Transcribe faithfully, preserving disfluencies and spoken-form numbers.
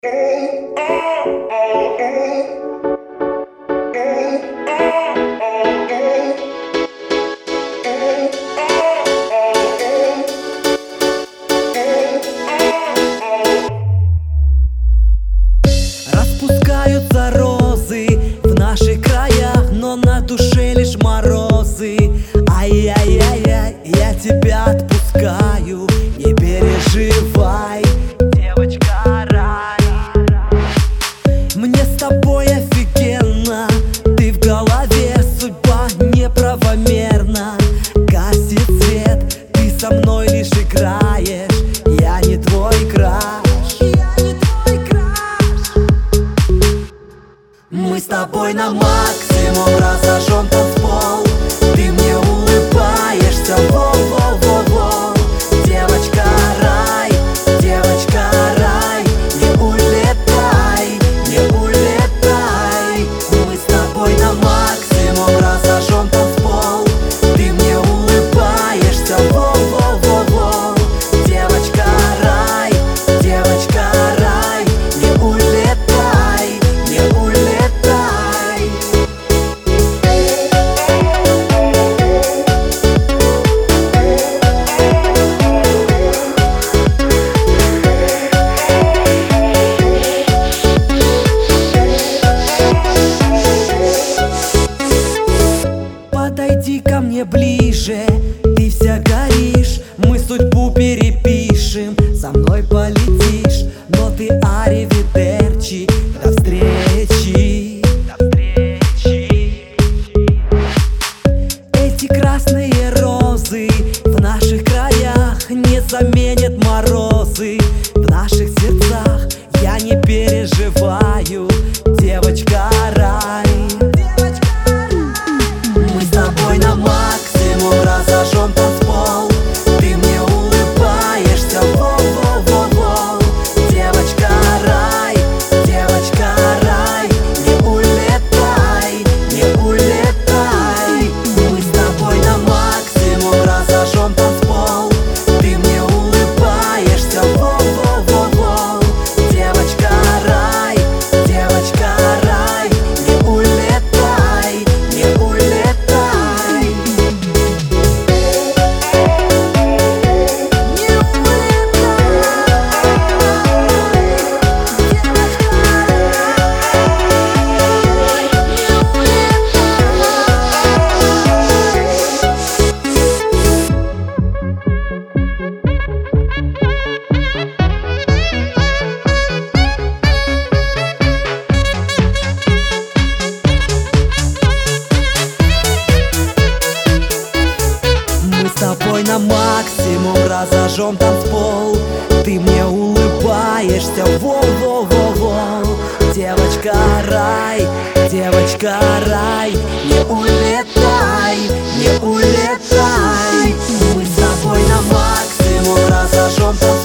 Распускаются розы в наших краях, но на душе лишь морозы. Ай-яй-яй-яй, я тебя отпускаю, не переживай, девочка рай. Мне с тобой офигенно, ты в голове, судьба неправомерна. Гасит свет, ты со мной лишь играешь, я не твой краш. Мы с тобой на максимум разожжем танцпол. Ты мне улыбаешься, во-во-во-во. Девочка рай, девочка рай, не улетай, не улетай. Мы с тобой на максимум разожжем танцпол. Ты мне улыбаешься, во-во-во-во. Девочка рай, девочка рай, не улетай, не улетай. Подойди ко мне ближе, ты вся горишь, мы судьбу перепишем, со мной полетишь, но ты аривидерчи, до встречи, до встречи. Эти красные розы в наших краях не заменят морозы в наших сердцах. Я не переживаю, девочка рай. Мы с тобой на максимум разожжем танцпол. Ты мне улыбаешься, во-во-во-во. Девочка рай, девочка рай, не улетай, не улетай. Мы с тобой на максимум разожжем танцпол. Ты мне улыбаешься, во-во-во-во. Девочка рай, девочка рай, не улетай, не улетай. Не Мы с тобой на максимум разожжем танцпол. Ты мне улыбаешься, во-во-во-во. Девочка рай, девочка рай, не улетай, не улетай. Мы с тобой на максимум разожжем танцпол.